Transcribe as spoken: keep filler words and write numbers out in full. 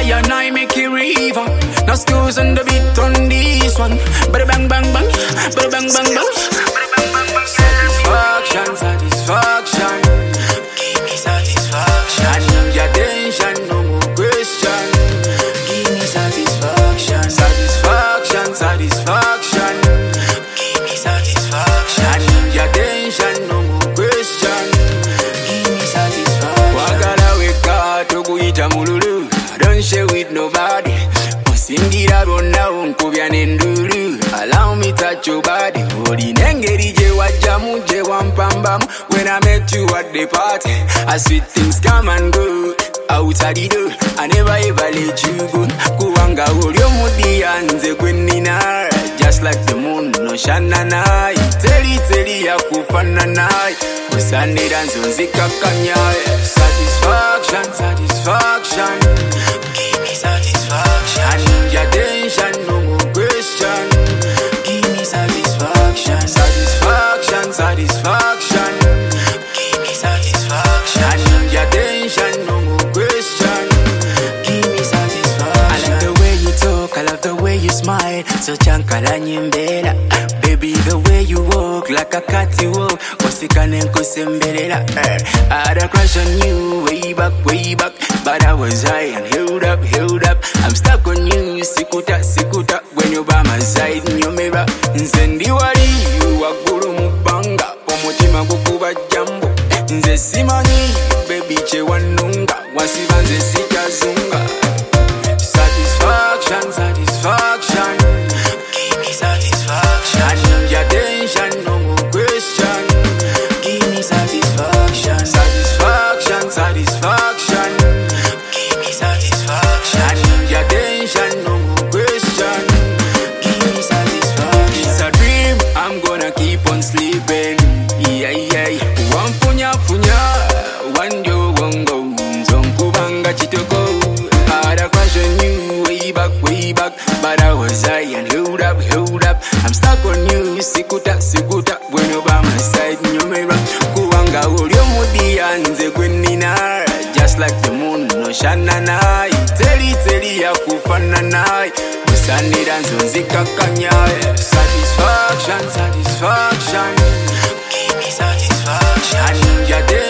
and I make it river. No screws on the beat on this one. Bada bang bang bang, bada bang bang bang. Satisfaction, satisfaction. Give me satisfaction. I need your attention, no more question. Give me satisfaction, satisfaction, satisfaction. Give me satisfaction. I need your attention, no more question. Give me satisfaction. Wagala weka tokuita mululu. I don't share with nobody. Musingira rona unkubya nendulu. Allow me touch your body. Odi nengeri je wajamu je wampambamu. When I met you at the party, I sweet things come and go. Outside the door, I never ever let you go. Kuwanga ulio mudi anze kwenina. Just like the moon, no shana nai. Teli teli ya kufana nai. Kusani danzo nzika kanyai. Satisfaction, satisfaction. Give me satisfaction. I need your attention, no more question. Give me satisfaction, satisfaction, satisfaction. Give me satisfaction. I need your attention, no more question. Give me satisfaction. I like the way you talk, I love the way you smile. So chankala nyimbera. Baby, the way you walk like a cat you walk. Kosikane nkusembelela. I had a crush on you way back, way back. But I was high and held up, held up. I'm stuck on you, sikuta, sikuta. When you're by my side in your mirror. Nzendi wali, you are guru mubanga. Omutima gukuba jambo. Nze simani, baby che wanunga. Wasiva nze sitazunga. Satisfaction, satisfaction. Give me satisfaction. I need your attention, no more question. Give me satisfaction, satisfaction, satisfaction. Give me satisfaction. I need your attention, no more question. Give me satisfaction. It's a dream, I'm gonna keep on sleeping. Yeah, yeah. One funya funya, one yo wongo. Zonkubanga chitoko. I had a crush on you way back, way back. But I was high and held up, held up. I'm stuck on you, sikuta, sikuta. When you're by my side in your mirror. Kuwanga ulio mudi anze kwenina. Just like the moon, no shana nai. Teli teli ya kufana nai. Usani danzo nzika kanyai. Satisfaction, satisfaction. Give me satisfaction. I need your day.